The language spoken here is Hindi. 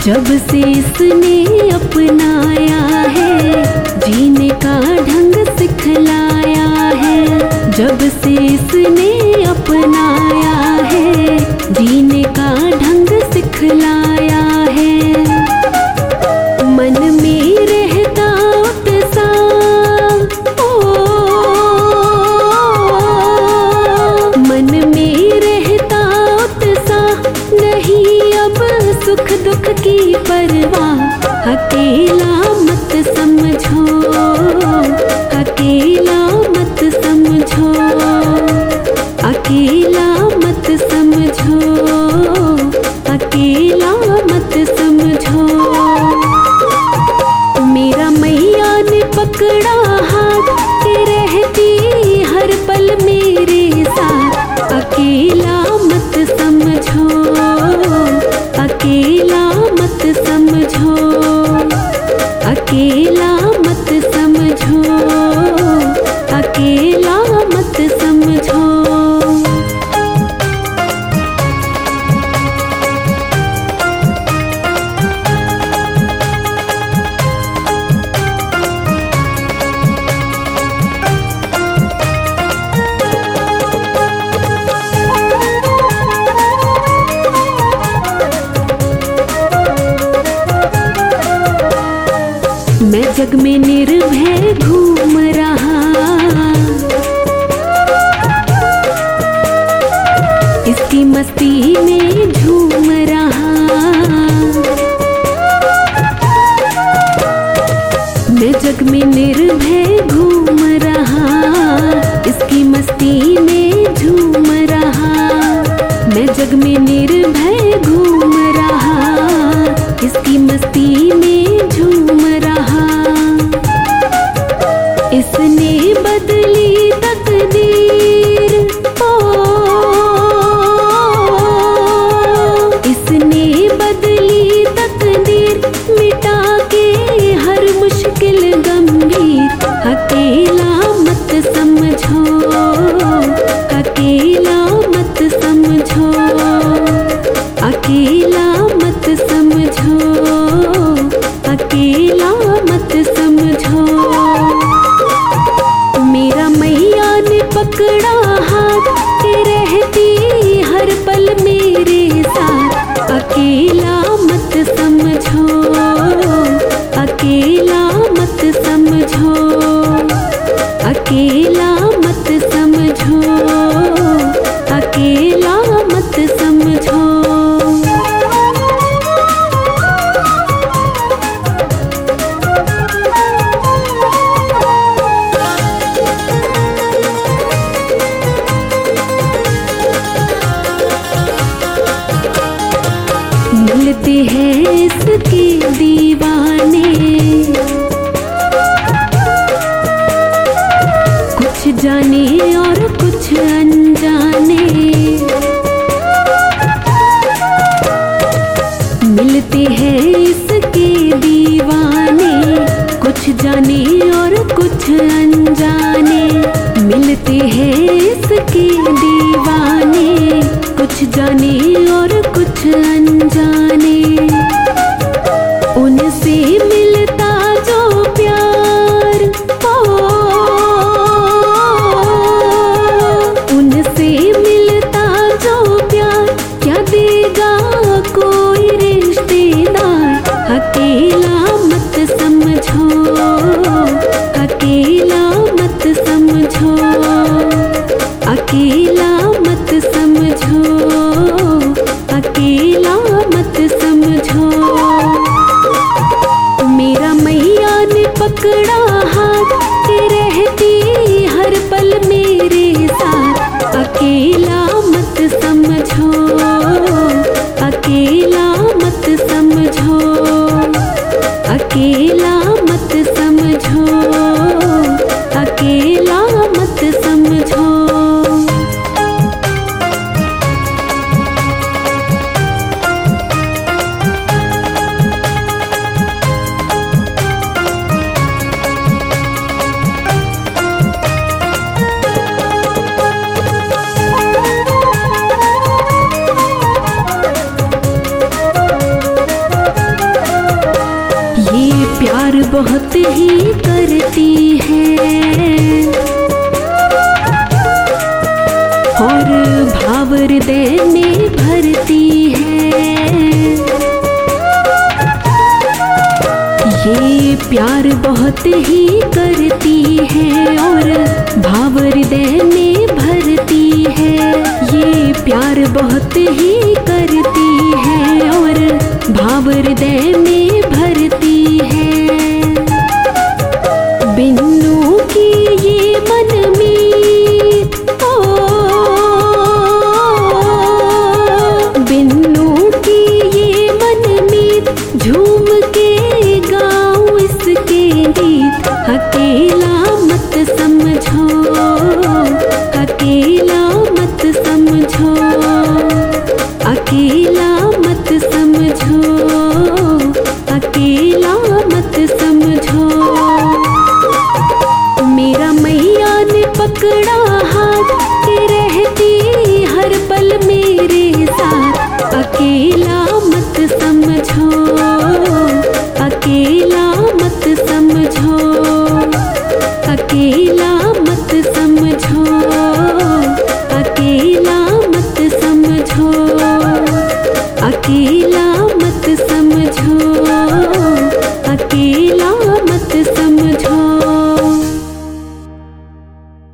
जब से इसने अपनाया है, जीने का ढंग सिखलाया है। जब से इसने अपनाया है, जीने का ढंग सिखलाया है। मन में रहता उत्साह, मन में रहता उत्साह, नहीं अब सुख दुख की परवाह। अकेला मत समझो, अकेला मत समझो, अकेला मत समझो, अकेला मत समझो। मेरा मैया ने पकड़ा हाथ, रहती हर पल मेरे साथ। अकेला मत समझो, अकेला मत समझो, अकेला मत समझो, अकेला मत समझो। मैं जग में निर्भय घूम रहा, इसकी मस्ती में झूम रहा। मैं जग में निर्भय घूम रहा, इसकी मस्ती में झूम रहा। मैं जग में निर्भय घूम रहा, इसकी मस्ती में झूम रहा। इसने बदली तकदीर, इसने बदली तकदीर, मिटा के हर मुश्किल गंभीर। अकेला मत समझो, अकेला मत समझो, अकेला मत समझो, अकेला मत समझो। मेरा मैया ने पकड़ा हाथ, रहती हर पल मेरे साथ। अकेला मत समझो, अकेला मत समझो, अकेला मत समझो, अकेला मत समझो। मिलते हैं इसके दीवाने, कुछ जाने और कुछ अनजाने। मिलते हैं इसके दीवाने, कुछ जाने और कुछ अनजाने। मिलते हैं इसके दीवाने, कुछ जाने और कुछ अनजाने। उनसे मिलता जो प्यार, उनसे मिलता जो प्यार, क्या देगा कोई रिश्तेदार। अकेला मत समझो, अकेला मत समझो, अकेला मत समझो, अकेला मत समझो। ही करती है और भाव हृदय में भरती है। ये प्यार बहुत ही करती है और भाव हृदय में भरती है। ये प्यार बहुत ही करती है और भाव हृदय में भरती है। बिन्नू की ये मनमीत, बिन्नू की ये मनमीत, झूम के गाऊं इसके गीत। अकेला मत समझो, अकेला मत समझो, अकेला मत समझो, अकेला मत समझो। मेरा मैया ने पकड़ा हाथ के रहती हर पल मेरे साथ। अकेला मत समझो, अकेला मत समझो, अकेला मत समझो, अकेला मत समझो, अकेला